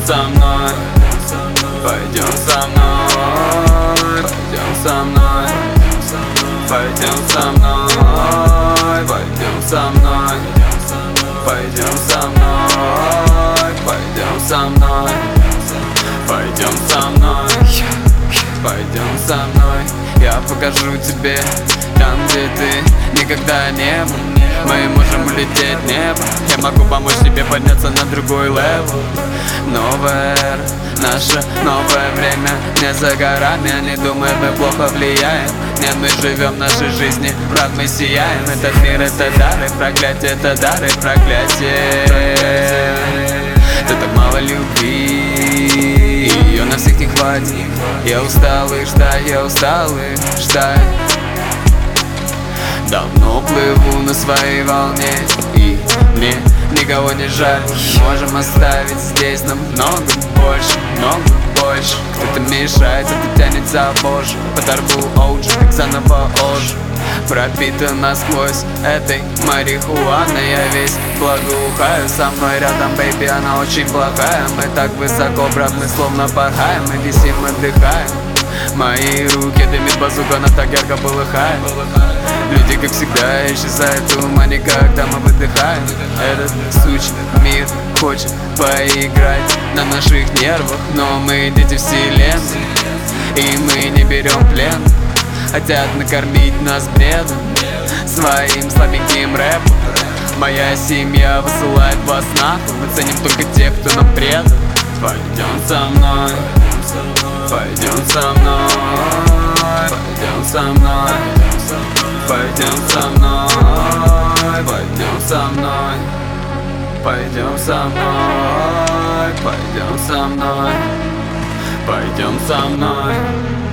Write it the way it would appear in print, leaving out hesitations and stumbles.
со мной, пойдем со мной, пойдем со мной, пойдем со мной, пойдем со мной, пойдем со мной, пойдем со мной, пойдем со мной, пойдем со мной. Я покажу тебе там, где ты никогда не был. Мы можем улететь в небо. Я могу помочь тебе подняться на другой левел. Новая эра, наше новое время не за горами. Они думают, мы плохо влияем. Нет, мы живем нашей жизни, брат, мы сияем. Этот мир — это дары, проклятие, это дары, проклятие. Ты так мало любви, ее на всех не хватит. Я устал их ждать, я устал их ждать. Давно плыву на своей волне, и мне никого не жаль. Можем оставить здесь намного больше, много больше. Кто-то мешает, кто-то тянется позже. Подорву оуджи, как заново ожу. Пропитан насквозь этой марихуаной. Я весь благоухаю. Со мной рядом, бэйби, она очень плохая. Мы так высоко, брат, мы словно порхаем. Мы висим, отдыхаем. Мои руки дымит базука, она так ярко полыхает. Люди, как всегда, исчезают в тумане, когда мы выдыхаем. Этот сучий мир хочет поиграть на наших нервах, но мы дети вселенной, и мы не берем плен. Хотят накормить нас бредом, своим слабеньким рэпом. Моя семья высылает вас нахуй. Мы ценим только тех, кто нам предан. Пойдем со мной, пойдем со мной, пойдем со мной, пойдем со мной, пойдем со мной, пойдем со мной, пойдем со мной, пойдем со мной.